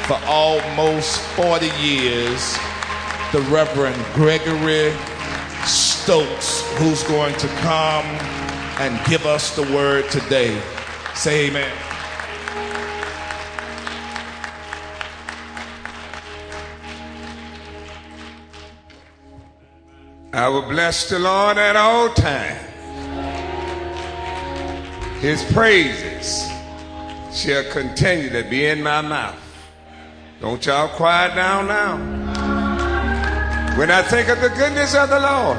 for almost 40 years, the Reverend Gregory Stokes, who's going to come and give us the word today. Say amen. I will bless the Lord at all times. His praises shall continue to be in my mouth. Don't y'all quiet down now. When I think of the goodness of the Lord,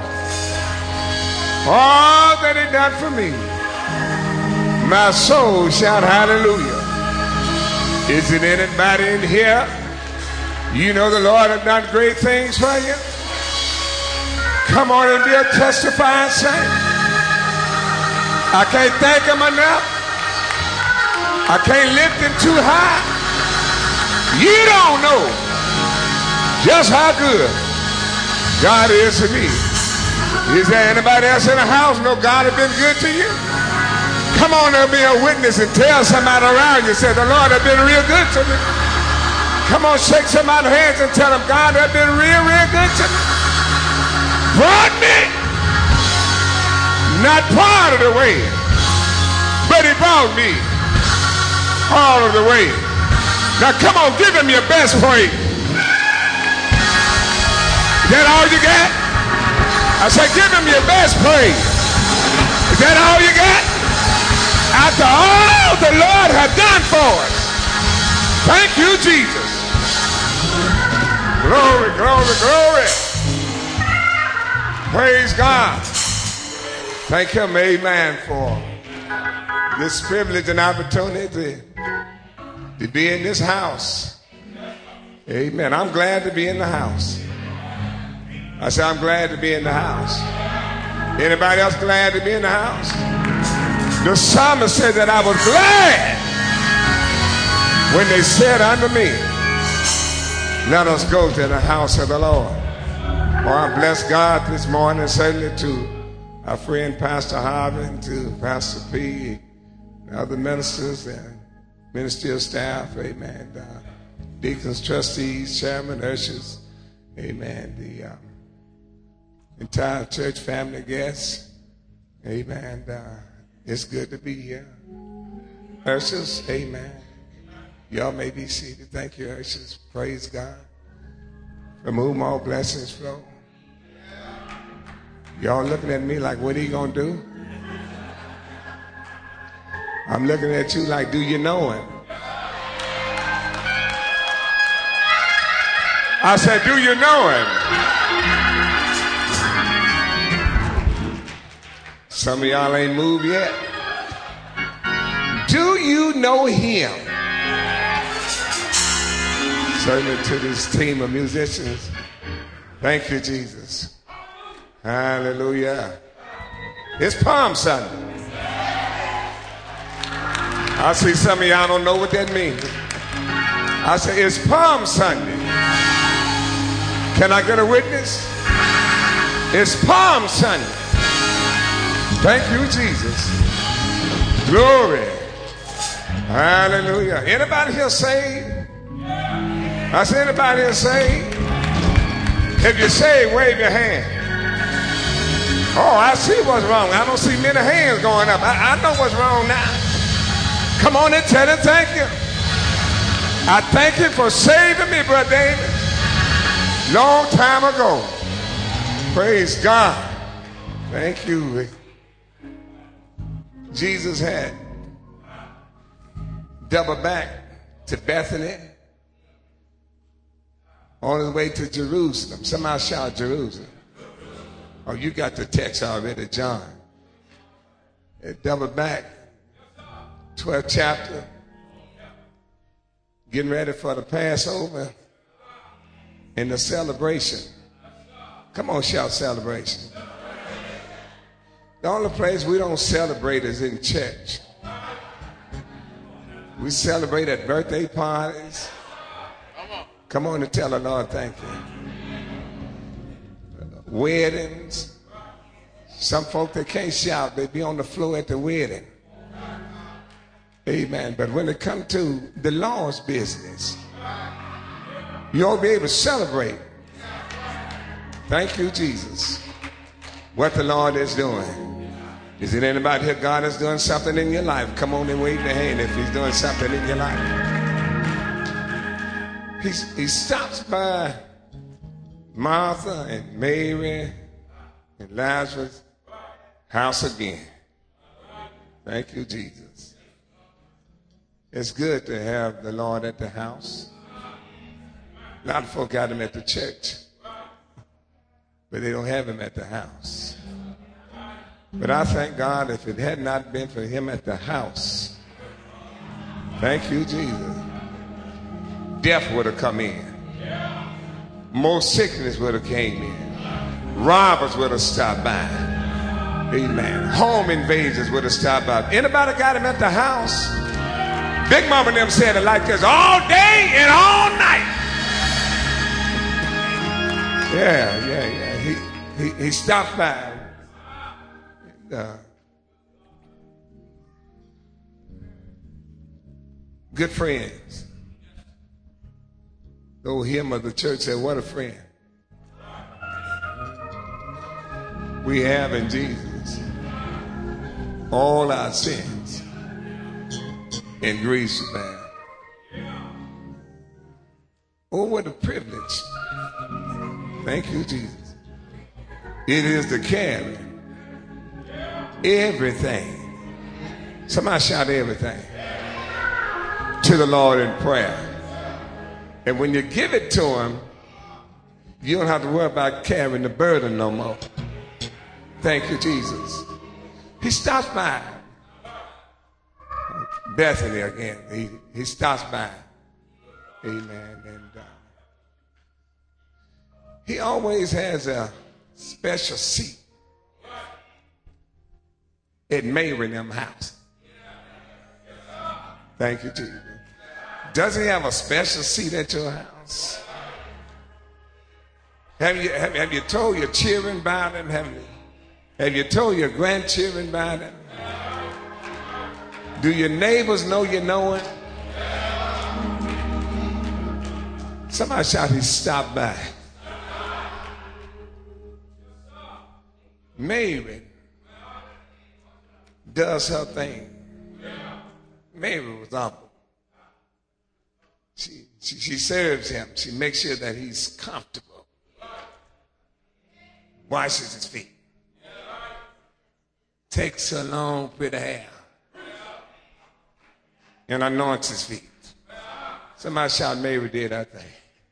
all that he done for me, my soul shout hallelujah. Is it anybody in here? You know the Lord has done great things for you. Come on and be a testifying saint. I can't thank him enough. I can't lift him too high. You don't know just how good God is to me. Is there anybody else in the house know God has been good to you? Come on and be a witness and tell somebody around you, say, the Lord has been real good to me. Come on, shake somebody's hands and tell them, God has been real, real good to me. Brought me not part of the way, but he brought me all of the way. Now come on, give him your best praise. Is that all you got? I said, give him your best praise. Is that all you got? After all the Lord has done for us. Thank you, Jesus. Glory, glory, glory. Praise God. Thank him, amen, for this privilege and opportunity to be in this house. Amen. I'm glad to be in the house. I said, I'm glad to be in the house. Anybody else glad to be in the house? The psalmist said that I was glad when they said unto me, let us go to the house of the Lord. Oh, I bless God this morning, certainly to our friend Pastor Harvey, and to Pastor P, and other ministers and ministerial staff, amen, deacons, trustees, chairman, ushers, amen, the entire church family guests, amen. It's good to be here. Ushers, amen. Y'all may be seated. Thank you, ushers. Praise God. From whom all blessings flow. Y'all looking at me like, what are you going to do? I'm looking at you like, do you know him? I said, do you know him? Some of y'all ain't moved yet. Do you know him? Certainly to this team of musicians, thank you, Jesus. Hallelujah. It's Palm Sunday. I see some of y'all don't know what that means. I say it's Palm Sunday. Can I get a witness? It's Palm Sunday. Thank you, Jesus. Glory. Hallelujah. Anybody here saved? I say, anybody here saved? If you're saved, wave your hand. Oh, I see what's wrong. I don't see many hands going up. I know what's wrong now. Come on and tell him thank you. I thank you for saving me, Brother David. Long time ago. Praise God. Thank you. Jesus had doubled back to Bethany on his way to Jerusalem. Somebody shout Jerusalem. Oh, you got the text already, John. It doubled back, 12th chapter, getting ready for the Passover and the celebration. Come on, shout celebration. The only place we don't celebrate is in church. We celebrate at birthday parties. Come on and tell the Lord thank you. Weddings. Some folk that can't shout, they be on the floor at the wedding. Amen. But when it comes to the Lord's business, You ought to be able to celebrate. Thank you, Jesus. What the Lord is doing. Is it anybody here? God is doing something in your life. Come on and wave your hand if he's doing something in your life. He stops by Martha and Mary and Lazarus' house again. Thank you, Jesus. It's good to have the Lord at the house. A lot of folk got him at the church, but they don't have him at the house. But I thank God if it had not been for him at the house, thank you, Jesus, death would have come in. More sickness would have came in. Robbers would have stopped by. Amen. Home invaders would have stopped by. Anybody got him at the house? Big Mama and them said it like this, all day and all night. Yeah. He stopped by. Good friends. The old hymn of the church said, what a friend we have in Jesus. All our sins and griefs to bear. Oh, what a privilege. Thank you, Jesus. It is to carry everything. Somebody shout everything to the Lord in prayer. And when you give it to him, you don't have to worry about carrying the burden no more. Thank you, Jesus. He stops by Bethany again. He stops by. Amen. And he always has a special seat at Mary and them house. Thank you, Jesus. Does he have a special seat at your house? Have you told your children about him? Have you told your grandchildren about him? Do your neighbors know you know him? Somebody shout, he stopped by. Mary does her thing. Mary was humble. She serves him. She makes sure that he's comfortable. Washes his feet. Takes her long pretty hair and anoints his feet. Somebody shout, Mary did her thing.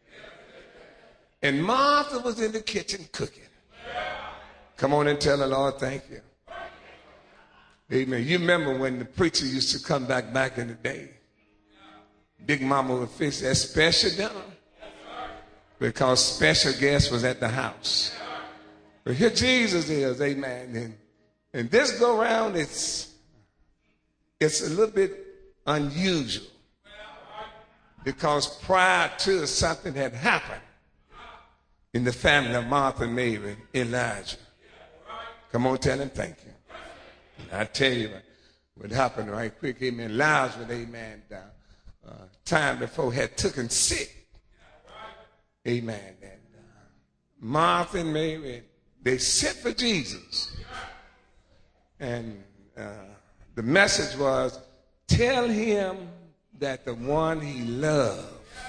And Martha was in the kitchen cooking. Come on and tell the Lord thank you. Amen. You remember when the preacher used to come back in the day? Big Mama would fix that special dinner because special guest was at the house. But here Jesus is, amen. And this go around, it's a little bit unusual because prior to something had happened in the family of Martha and Mary, Elijah. Come on, tell him thank you. And I tell you what happened right quick. Amen. Elijah, amen, time before had taken sick. Amen. And Martha and Mary, they sent for Jesus. And the message was, tell him that the one he loved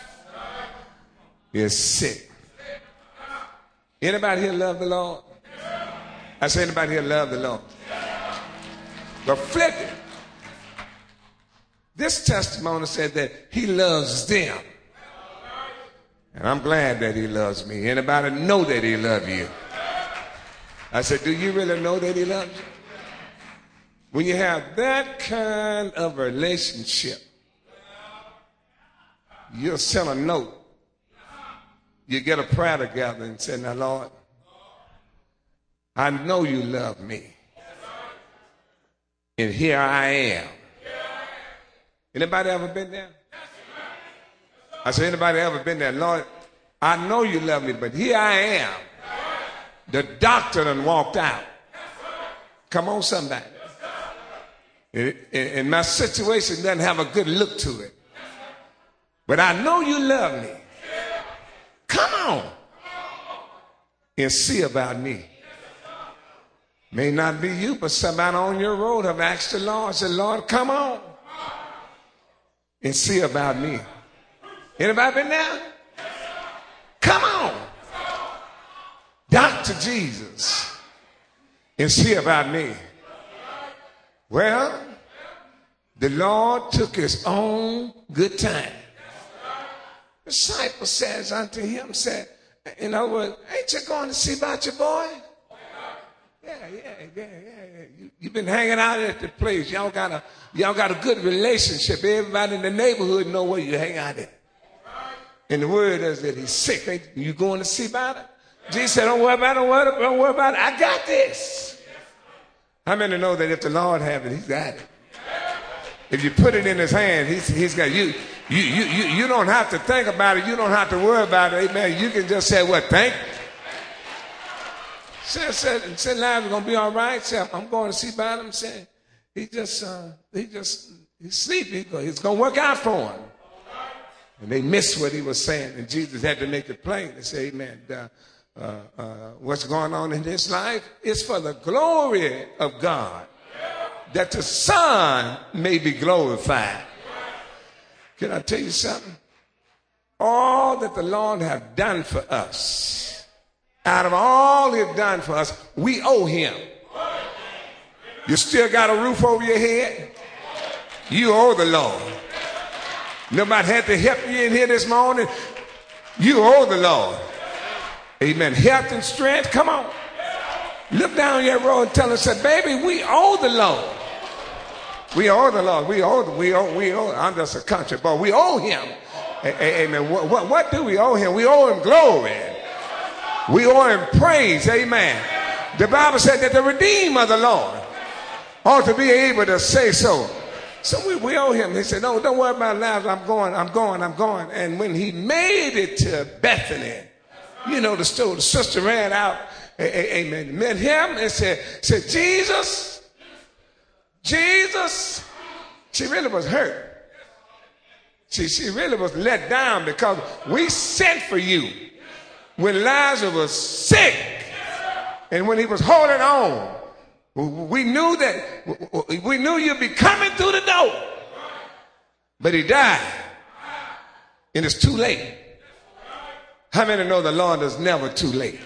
is sick. Anybody here love the Lord? I say, anybody here love the Lord? But flip it. This testimony said that he loves them. And I'm glad that he loves me. Anybody know that he loves you? I said, do you really know that he loves you? When you have that kind of relationship, you'll send a note. You get a prayer together and say, now, Lord, I know you love me. And here I am. Anybody ever been there? I said, anybody ever been there? Lord, I know you love me, but here I am. The doctor done walked out. Come on, somebody. And my situation doesn't have a good look to it. but I know you love me. Come on and see about me. May not be you, but somebody on your road have asked the Lord, said, Lord, come on and see about me. Anybody been there? Come on. Dr. Jesus and see about me. Well, the Lord took his own good time. The disciple says unto him, said, in other words, ain't you going to see about your boy? Yeah. You've been hanging out at the place. Y'all got a good relationship. Everybody in the neighborhood know where you hang out at. And the word is that he's sick. Ain't you going to see about it? Jesus said, don't worry about it, don't worry about it. I got this. How many know that if the Lord have it, he's got it? If you put it in his hand, he's got it. You don't have to think about it. You don't have to worry about it. Amen. You can just say, what, thank you? Said Lazarus going to be all right. Said, I'm going to see about him. Said, he's sleepy. It's going to work out for him. And they missed what he was saying. And Jesus had to make it plain. They say, amen. What's going on in his life is for the glory of God, that the Son may be glorified. Can I tell you something? All that the Lord have done for us, out of all he's done for us, we owe him. You still got a roof over your head? You owe the Lord. Nobody had to help you in here this morning. You owe the Lord. Amen. Health and strength. Come on. Look down your road and tell us, say, baby, we owe the Lord. We owe the Lord. We owe. I'm just a country boy. We owe him. Amen. What do we owe him? We owe him glory. We owe him praise. Amen. The Bible said that the Redeemer of the Lord ought to be able to say so. So we owe him. He said, no, don't worry about Lazarus. I'm going. And when he made it to Bethany, you know the story. The sister ran out, amen, met him and said, Jesus. She really was hurt. She really was let down because we sent for you when Lazarus was sick and when he was holding on. We knew you'd be coming through the door, but he died, and it's too late. How many know the Lord is never too late?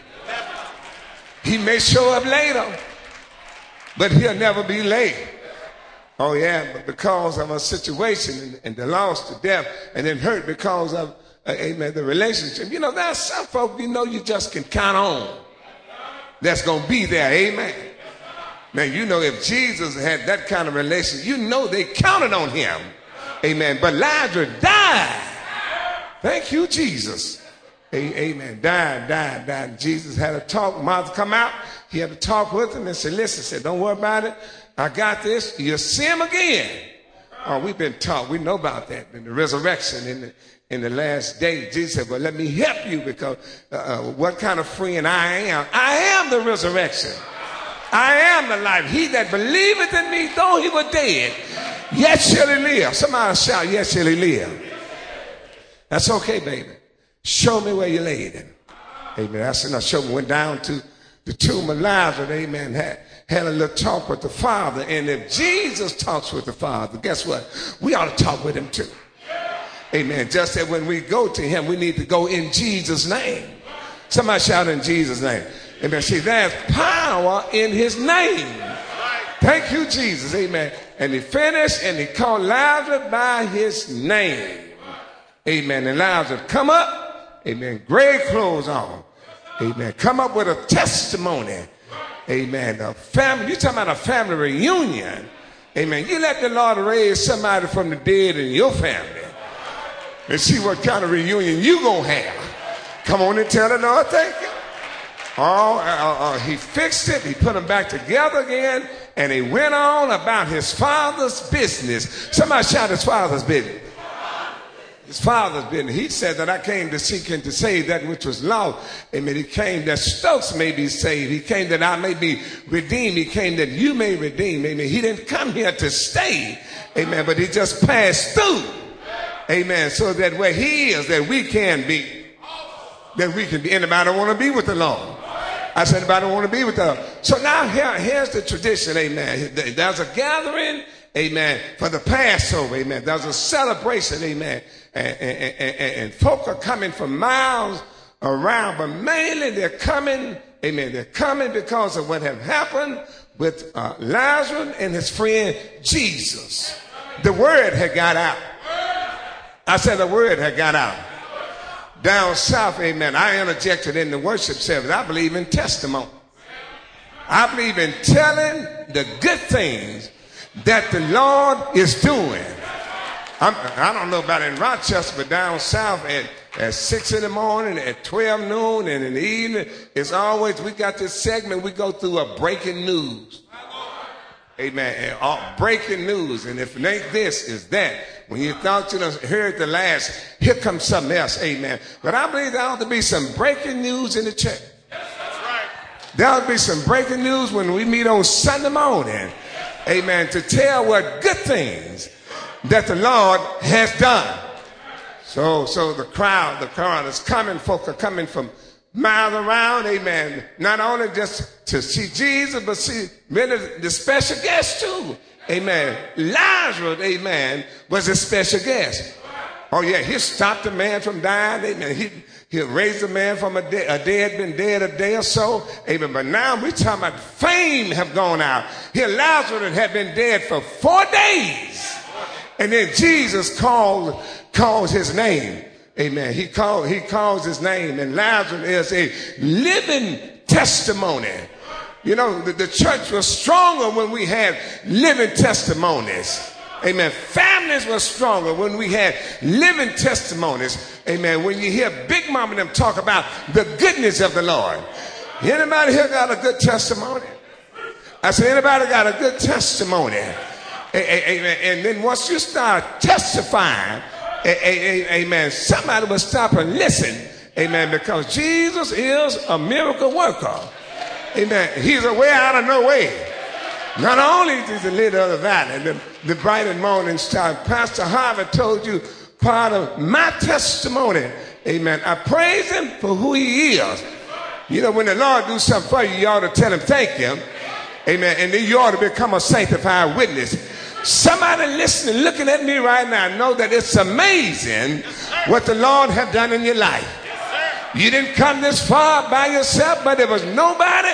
He may show up later, but he'll never be late. Oh yeah, but because of a situation and the loss to death and then hurt because of, amen, the relationship. You know, there's some folk you just can count on that's going to be there. Amen. Now, you know, if Jesus had that kind of relation, you know they counted on him. Amen. But Lazarus died. Thank you, Jesus. Amen. Died. Jesus had a talk. Martha come out. He had to talk with him and said, listen, said, don't worry about it. I got this. You'll see him again. Oh, we've been taught. We know about that in the resurrection in the last day. Jesus said, well, let me help you because what kind of friend I am. I am the resurrection. I am the life. He that believeth in me, though he were dead, yet shall he live. Somebody shout, yet shall he live. That's okay, baby. Show me where you laid him. Amen. I said, now show me. Went down to the tomb of Lazarus. Amen. Had a little talk with the Father. And if Jesus talks with the Father, guess what? We ought to talk with him too. Amen. Just that when we go to him, we need to go in Jesus' name. Somebody shout in Jesus' name. Amen. See, there's power in his name. Thank you, Jesus. Amen. And he finished and he called Lazarus by his name. Amen. And Lazarus come up. Amen. Gray clothes on. Amen. Come up with a testimony. Amen. A family. You're talking about a family reunion. Amen. You let the Lord raise somebody from the dead in your family and see what kind of reunion you gonna have. Come on and tell the Lord thank you. He fixed it. He put them back together again, and he went on about his Father's business. Somebody shout his Father's business. His Father's business. He said that I came to seek and to save that which was lost. Amen. He came that Stokes may be saved. He came that I may be redeemed. He came that you may redeem. Amen. He didn't come here to stay. Amen. But he just passed through. Amen. So that where he is, that we can be. That we can be. Anybody want to be with the Lord? I said, anybody want to be with the Lord? So now here's the tradition, amen. There's a gathering, amen, for the Passover, amen. There's a celebration, amen. And folk are coming from miles around, but mainly they're coming, amen. They're coming because of what had happened with Lazarus and his friend Jesus. The word had got out. I said the word had got out. Down south, amen, I interjected in the worship service. I believe in testimony. I believe in telling the good things that the Lord is doing. I don't know about in Rochester, but down south at 6 in the morning, at 12 noon, and in the evening, it's always, we got this segment, we go through a breaking news. Amen. Breaking news. And if it ain't this, it's that. When you thought you heard the last, here comes something else. Amen. But I believe there ought to be some breaking news in the church. That's right. There ought to be some breaking news when we meet on Sunday morning. Amen. To tell what good things that the Lord has done. So the crowd is coming. Folk are coming from miles around, amen. Not only just to see Jesus, but see really the special guest too, amen. Lazarus, amen, was a special guest. Oh yeah, he stopped a man from dying, amen. He raised a man from a dead, been dead a day or so, amen. But now we're talking about fame have gone out. Here Lazarus had been dead for 4 days, and then Jesus calls his name. Amen. He calls his name, and Lazarus is a living testimony. You know, the church was stronger when we had living testimonies. Amen. Families were stronger when we had living testimonies. Amen. When you hear Big Mama and them talk about the goodness of the Lord. Anybody here got a good testimony? I said, anybody got a good testimony? Amen. And then once you start testifying, amen, somebody will stop and listen, amen, because Jesus is a miracle worker. Amen. He's a way out of no way. Not only is he the leader of the valley, the bright and morning star. Pastor Harvey told you part of my testimony. Amen. I praise him for who he is. You know, when the Lord do something for you, you ought to tell him thank him. Amen. And then you ought to become a sanctified witness. Somebody listening, looking at me right now, know that it's amazing what the Lord has done in your life. You didn't come this far by yourself, but there was nobody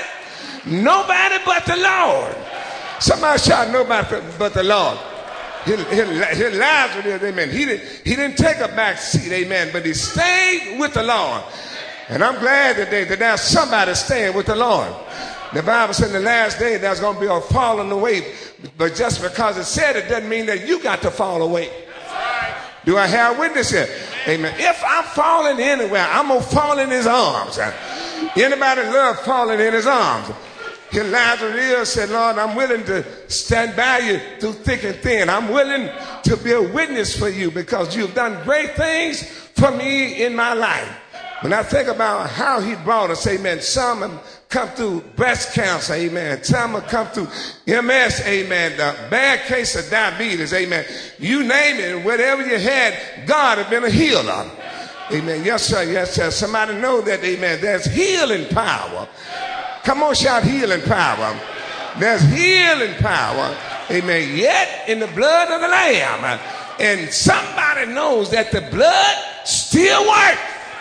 but the Lord. Somebody shout, nobody but the Lord. Here Lazarus, amen. He didn't take a back seat, amen, but he stayed with the Lord. And I'm glad today that there's somebody staying with the Lord. The Bible said in the last day there's going to be a falling away. But just because it said it doesn't mean that you got to fall away. Right. Do I have a witness here? Amen. If I'm falling anywhere, I'm going to fall in his arms. Anybody love falling in his arms? Here Lazarus said, Lord, I'm willing to stand by you through thick and thin. I'm willing to be a witness for you because you've done great things for me in my life. When I think about how he brought us, amen, some have come through breast cancer, amen. Some have come through MS, amen, the bad case of diabetes, amen. You name it, whatever you had, God has been a healer. Amen. Yes, sir. Yes, sir. Somebody know that, amen. There's healing power. Come on, shout healing power. There's healing power, amen, yet in the blood of the Lamb. And somebody knows that the blood still works.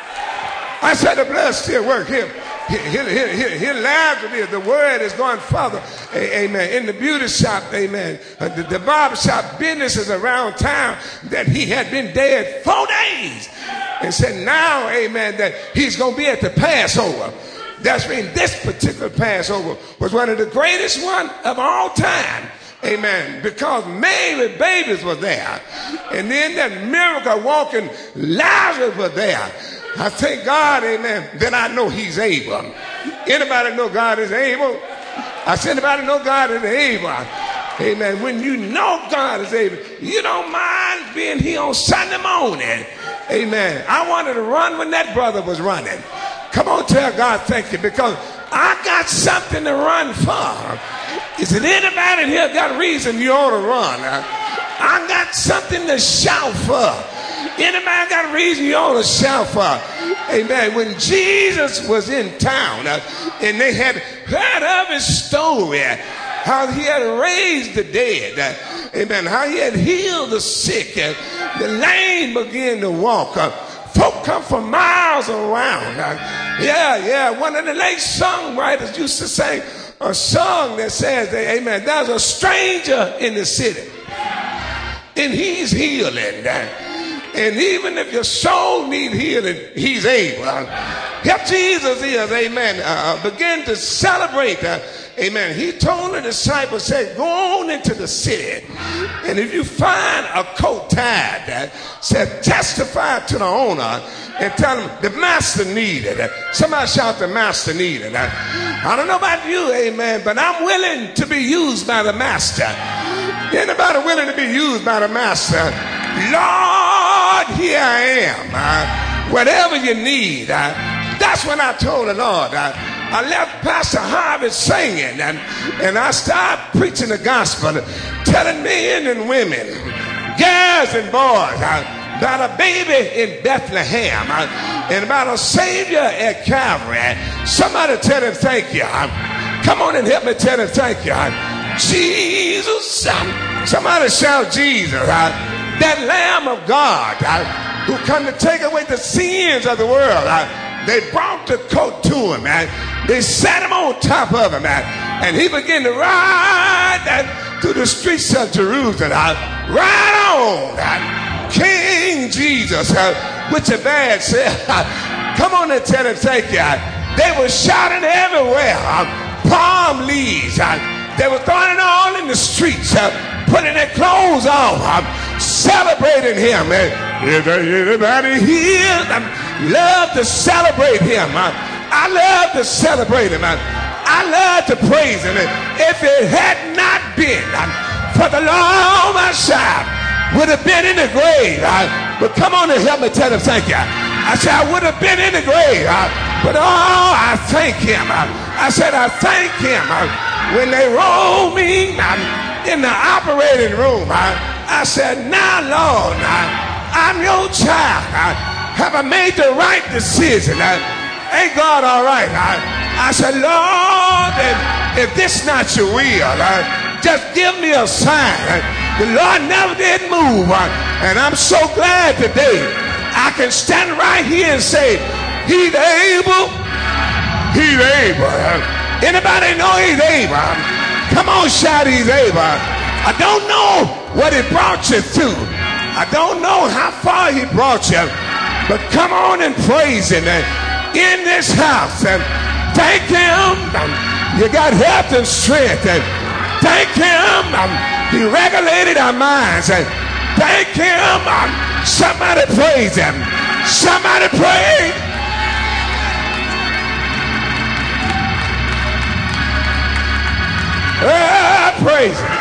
I said the blood still works. Here Lazarus, the word is going further. Amen. In the beauty shop, amen. The barber shop businesses around town that he had been dead 4 days. And said now, amen, that he's going to be at the Passover. That's mean this particular Passover was one of the greatest one of all time. Amen. Because Mary babies were there. And then that miracle walking Lazarus was there. I thank God, amen, that I know he's able. Anybody know God is able? I said, anybody know God is able? Amen. When you know God is able, you don't mind being here on Sunday morning. Amen. I wanted to run when that brother was running. Come on, tell God thank you, because I got something to run for. Is it anybody here got a reason you ought to run? I got something to shout for. Anybody got a reason you ought to shout for? Amen. When Jesus was in town and they had heard of his story, how he had raised the dead, amen, how he had healed the sick, the lame began to walk. Folk come from miles around. One of the late songwriters used to sing a song that says, amen, there's a stranger in the city and he's healing. And even if your soul needs healing, he's able. If Jesus is, amen, begin to celebrate. Amen. He told the disciples, said, go on into the city. And if you find a coat tied, said, testify to the owner and tell him the master needed it. Somebody shout, the master needed it. I don't know about you, amen, but I'm willing to be used by the master. Anybody willing to be used by the master? Lord, here I am. Whatever you need. That's when I told the Lord. I left Pastor Harvey singing and I started preaching the gospel, telling men and women, girls and boys, about a baby in Bethlehem and about a Savior at Calvary. Somebody tell him thank you. Come on and help me tell him thank you. Jesus. Somebody shout Jesus. That Lamb of God who come to take away the sins of the world. They brought the coat to him, and they sat him on top of him, and he began to ride through the streets of Jerusalem. Ride on, King Jesus, with your badge. Come on and tell him thank you. They were shouting everywhere, palm leaves. They were throwing it all in the streets, putting their clothes on, celebrating him. Everybody here love to celebrate him. I love to celebrate him. I love to praise him. If it had not been for the Lord my side, would have been in the grave. But come on and help me tell him thank you. I said I would have been in the grave, but oh, I thank him. I said I thank him. When they rolled me in the operating room, I said, now, Lord, I'm your child. Have I made the right decision? Ain't God all right? I said, Lord, if this not your will, just give me a sign. The Lord never did move. And I'm so glad today I can stand right here and say, he's able. He's able. Anybody know he's able? Come on, shout he's able. I don't know what he brought you through. I don't know how far he brought you. But come on and praise him in this house. And thank him. You got health and strength. And thank him. He regulated our minds. And thank him. Somebody praise him. Somebody praise. Praise him.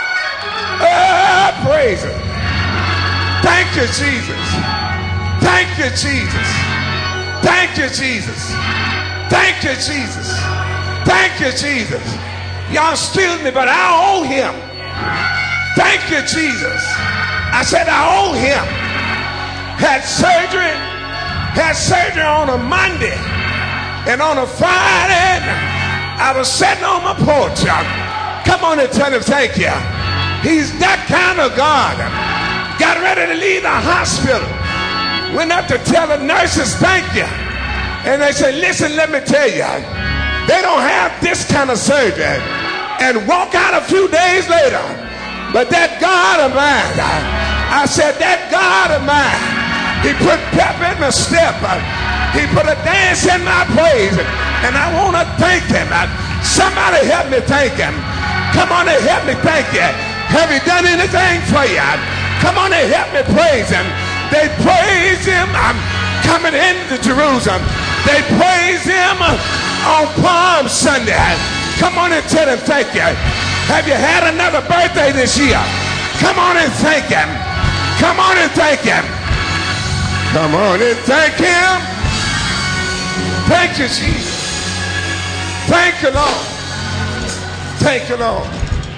Praise him. Thank you, Jesus. Thank you, Jesus. Thank you, Jesus. Thank you, Jesus. Thank you, Jesus. Y'all excuse me, but I owe him. Thank you, Jesus. I said I owe him. Had surgery on a Monday, and on a Friday I was sitting on my porch. Come on and tell him thank you. He's that kind of God. Got ready to leave the hospital. Went up to tell the nurses thank you. And they said, listen, let me tell you, they don't have this kind of surgery. And walk out a few days later. But that God of mine, I said, that God of mine, he put pep in my step. He put a dance in my praise. And I want to thank him. Somebody help me thank him. Come on and help me thank you. Have he done anything for you? Come on and help me praise him. They praise him. I'm coming into Jerusalem. They praise him on Palm Sunday. Come on and tell him thank you. Have you had another birthday this year? Come on and thank him. Come on and thank him. Come on and thank him. Thank you, Jesus. Thank you, Lord. Thank you, Lord.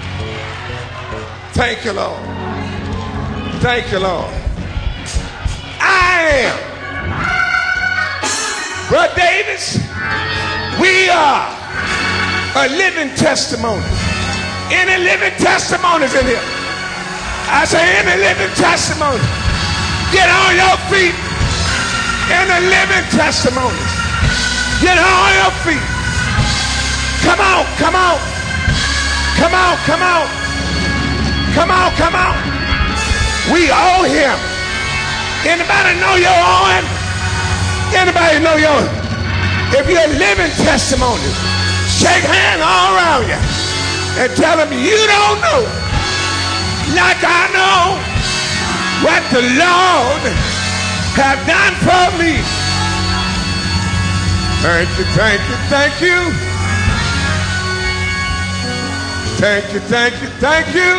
Thank you, Lord. Thank you, Lord. I am. Brother Davis, we are a living testimony. Any living testimonies in here? I say any living testimony. Get on your feet. Any living testimonies. Get on your feet. Come on, come on. Come on, come on. Come on, come on. We owe him. Anybody know your own? Anybody know your? If you're living testimonies, shake hands all around you and tell them you don't know, like I know, what the Lord have done for me. Thank you, thank you, thank you. Thank you, thank you, thank you.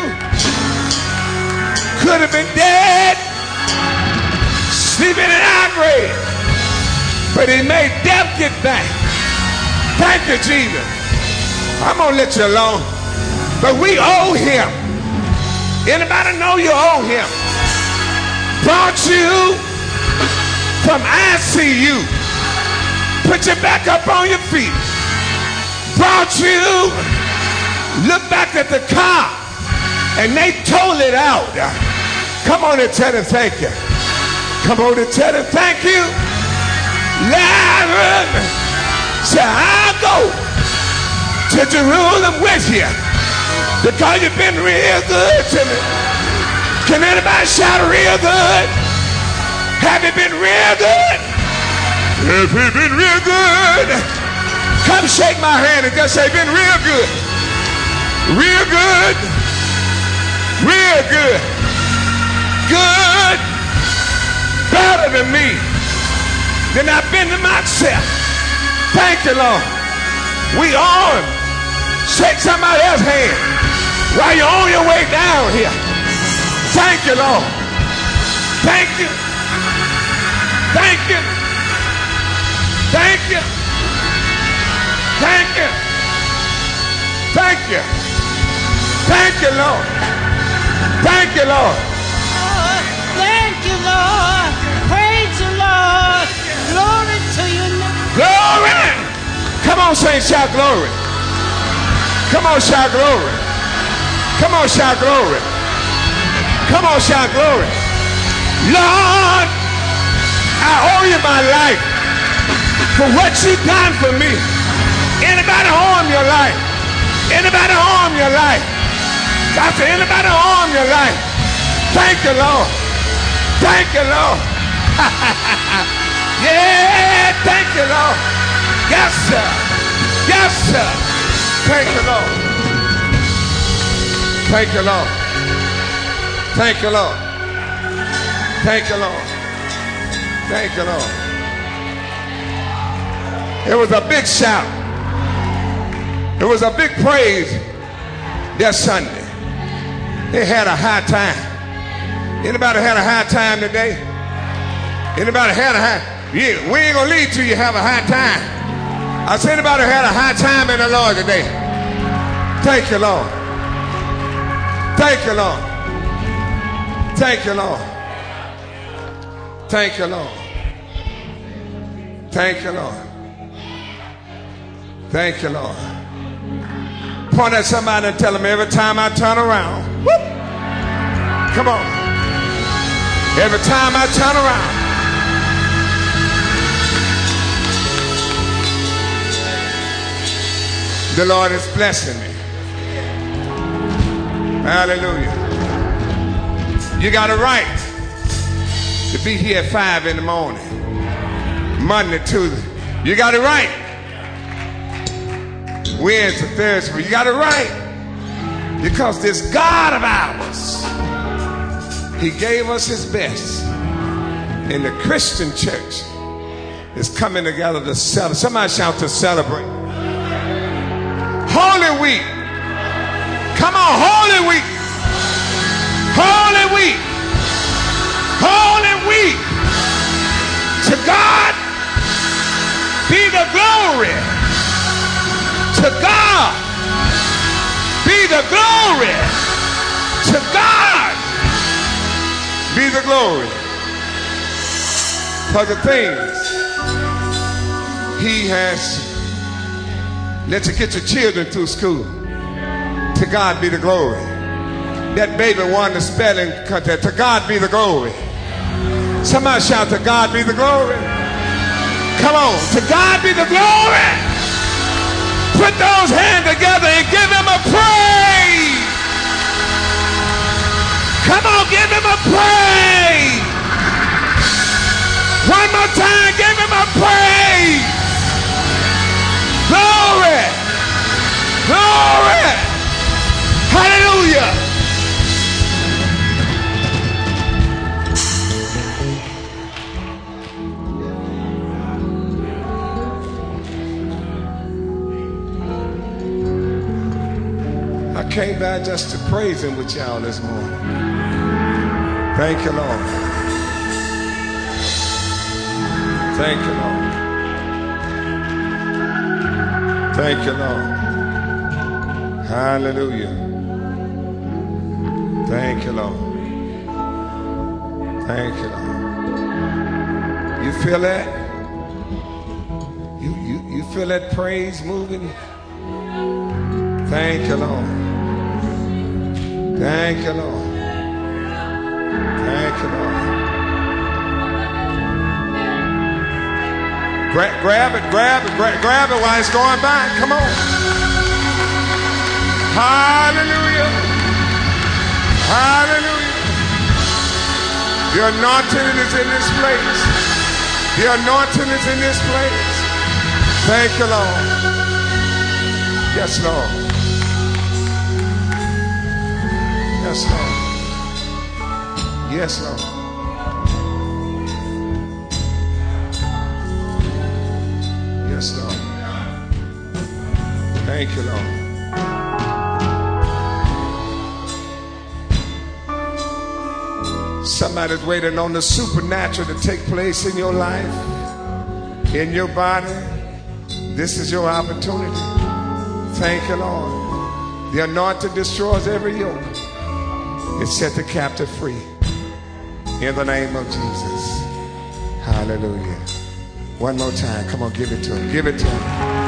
Could have been dead, sleeping in our grave, but he made death get back. Thank you, Jesus. I'm gonna let you alone, but we owe him. Anybody know you owe him? Brought you from ICU, put you back up on your feet, brought you, look back at the car, and they told it out. Come on and tell him thank you. Come on and tell him thank you. Lazarus said, I'll go to Jerusalem with you because you've been real good to me. Can anybody shout real good? Have you been real good? Have you been real good? Come shake my hand and just say, been real good. Real good. Real good. Good. Better than me. Than I've been to myself. Thank you, Lord. We on. Shake somebody else's hand while you're on your way down here. Thank you, Lord. Thank you. Thank you. Thank you. Thank you. Thank you. Thank you, Lord. Thank you, Lord. Thank you, Lord. Praise the Lord. Glory to your name. Glory. Come on, say shout glory. Come on, shout glory. Come on, shout glory. Come on, shout glory. Lord, I owe you my life for what you've done for me. Anybody owe him your life? Anybody owe him your life? I said, anybody owe him your life? Thank you, Lord. Thank you, Lord. Yeah, thank you, Lord. Yes, sir. Yes, sir. Thank you, Lord. Thank you, Lord. Thank you, Lord. Thank you, Lord. Thank you, Lord. It was a big shout. It was a big praise that Sunday. They had a high time. Anybody had a high time today? Anybody had a high? Yeah, we ain't gonna lead till you have a high time. I said, anybody had a high time in the Lord today? Thank you, Lord. Thank you, Lord. Thank you, Lord. Thank you, Lord. Thank you, Lord. Thank you, Lord. Point at somebody and tell them every time I turn around. Whoop. Come on. Every time I turn around. The Lord is blessing me. Hallelujah. You got a right to be here at 5 in the morning. Monday, Tuesday. You got it right. Wednesday, Thursday. You got it right. Because this God of ours, he gave us his best. And the Christian church is coming together to celebrate. Somebody shout to celebrate. Holy Week. Come on, Holy Week. Holy Week. Holy Week. To God be the glory. To God be the glory. To God be the glory. for the things he has let you get your children through school. To God be the glory. That baby won the spelling contest. To God be the glory. Somebody shout, to God be the glory. Come on, to God be the glory. Put those hands together and give him a praise. Come on, give him a praise. One more time, give him a praise. Glory. Glory. Hallelujah. I came by just to praise him with y'all this morning. Thank you, Lord. Thank you, Lord. Thank you, Lord. Hallelujah. Thank you, Lord. Thank you, Lord. You feel that? You feel that praise moving? Thank you, Lord. Thank you, Lord. Thank you, Lord. Grab it while it's going by. Come on. Hallelujah. Hallelujah. The anointing is in this place. The anointing is in this place. Thank you, Lord. Yes, Lord. Yes, Lord. Yes, Lord. Yes, Lord. Thank you, Lord. Somebody's waiting on the supernatural to take place in your life, in your body. This is your opportunity. Thank you, Lord. The anointing destroys every yoke. It set the captive free. In the name of Jesus. Hallelujah. One more time. Come on, give it to him. Give it to him.